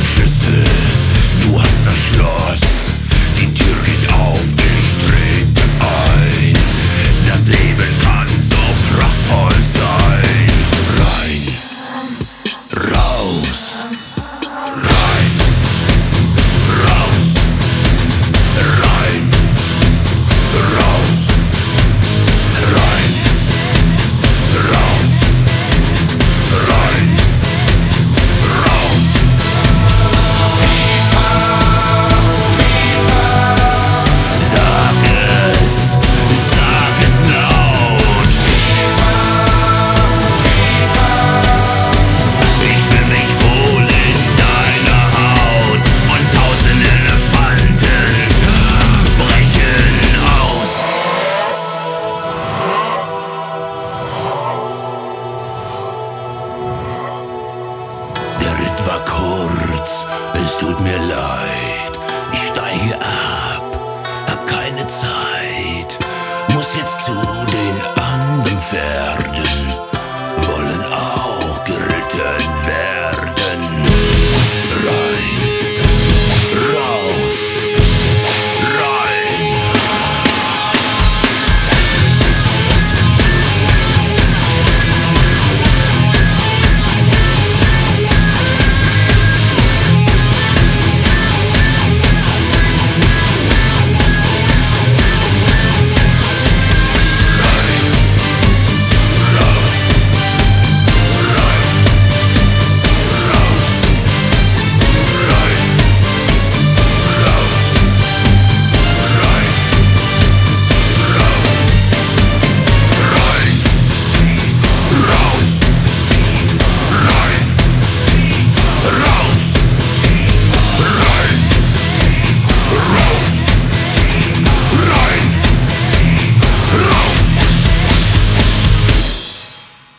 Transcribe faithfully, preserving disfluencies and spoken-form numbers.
Schlüssel, du hast das Schloss. Die Tür geht auf, ich trete ein. Das Leben kann so prachtvoll sein. Rein, raus, rein, raus, rein, raus, rein, raus, rein, raus. Sag es, sag es laut. Ich fühl mich wohl in deiner Haut und tausend Elefanten brechen aus. Der Ritt war kurz, es tut mir leid. Ich steige ab, hab keine Zeit, muss jetzt zu den anderen Pferden.